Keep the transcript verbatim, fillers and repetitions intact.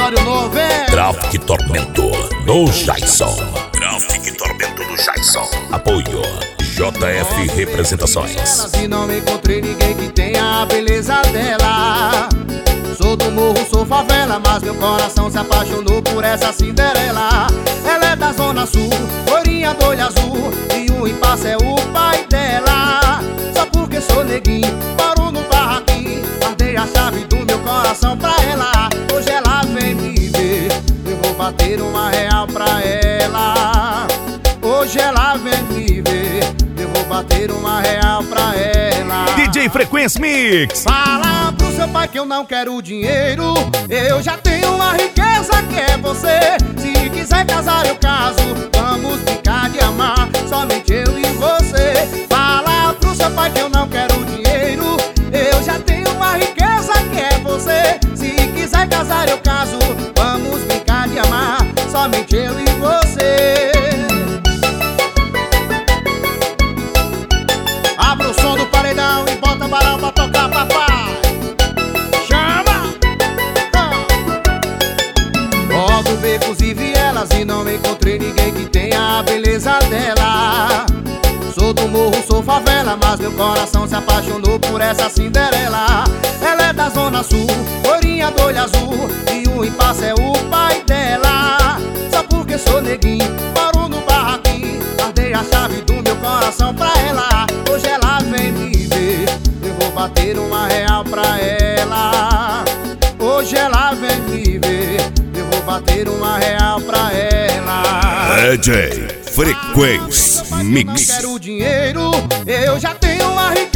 Vitório Novelli. Tráfico e Tormento do Jason. Tráfico e Tormento do Jason. Apoio J F Representações. E não encontrei ninguém que tenha a beleza dela. Sou do morro, sou favela, mas meu coração se apaixonou por essa Cinderela. Ela é da Zona Sul, loirinha do olho azul, e o impasse é o pai dela. Só porque sou neguinho, moro no barraquinho, guardei a chave do meu coração pra ela. Hoje ela vem me ver, eu vou bater uma real pra ela. Hoje ela vem me ver, eu vou bater uma real pra ela. D J Frequência Mix. Fala pro seu pai que eu não quero dinheiro, eu já tenho uma riqueza que é você. Se quiser casar eu caso, vamos brincar de amar, somente eu e você. Fala pro seu pai que eu não quero dinheiro, eu já tenho uma riqueza que é você. Se quiser casar eu caso, vamos brincar de amar, somente eu e você. Abre o som do paredão e bota barão pra tocar, papai. Chama! Rodo becos e vielas e não encontrei ninguém que tenha a beleza dela. Sou do morro, sou favela, mas meu coração se apaixonou por essa Cinderela. Ela é da Zona Sul, loirinha do olho azul, e o impasse é o pai dela. Só porque sou neguinho, moro no barraquinho, guardei a chave do meu coração pra ela. Hoje ela vem me ver, eu vou bater uma real pra ela. Hoje ela vem me ver, eu vou bater uma real pra ela. D J Frequência Mix. Não quero dinheiro, eu já tenho uma riqueza